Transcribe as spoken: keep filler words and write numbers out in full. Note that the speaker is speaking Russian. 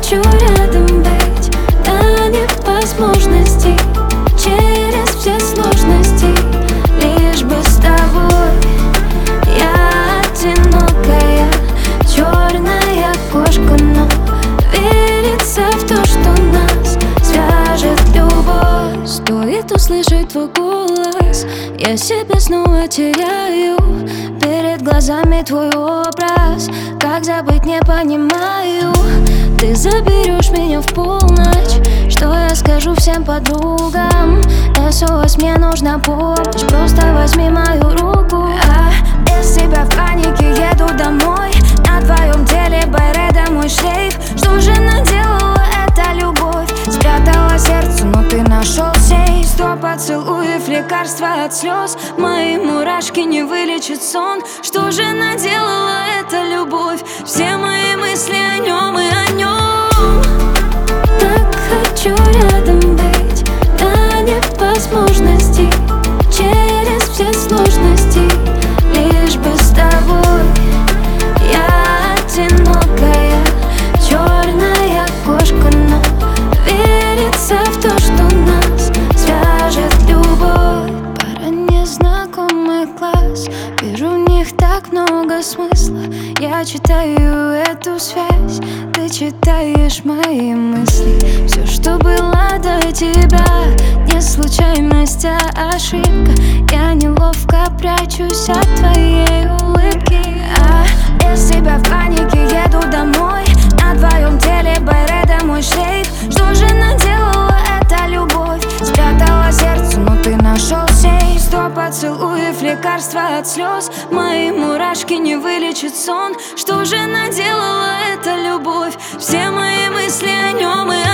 хочу рядом быть до невозможности, через все сложности, лишь бы с тобой. Я одинокая черная кошка, но верится в то, что нас свяжет любовь. Стоит услышать твой голос, я себя снова теряю. Перед глазами твой образ, как забыть не понимаю. Ты заберешь меня в полночь, что я скажу всем подругам? эс о эс, мне нужна помощь, просто возьми мою руку. А без тебя в панике еду домой, на твоем теле Байреда мой шлейф. Что же наделала эта любовь? Спрятала сердце, но ты нашел сейф. Сто поцелуев, лекарства от слез, мои мурашки не вылечит сон. Что же наделала эта любовь? Все мои мысли о нем и о нем. Так хочу рядом быть до невозможности, через все сложности, лишь бы с тобой. Я одинокая черная кошка, но верится в то, что нас свяжет любовь. Пара незнакомых глаз, вижу в них так много смысла. Я читаю эту связь, ты читаешь мои мысли. Все, что было до тебя, не случайность, а ошибка. Я неловко прячусь от твоей улыбки. А без тебя в панике еду домой, на твоем теле Байреда мой шлейф. Что же наделала эта любовь? Спрятала сердце, но ты нашел сейф. Сто поцелуев, лекарства от слез, мои мурашки не вылечит сон. Что же наделала эта любовь? Все мои мысли о нем и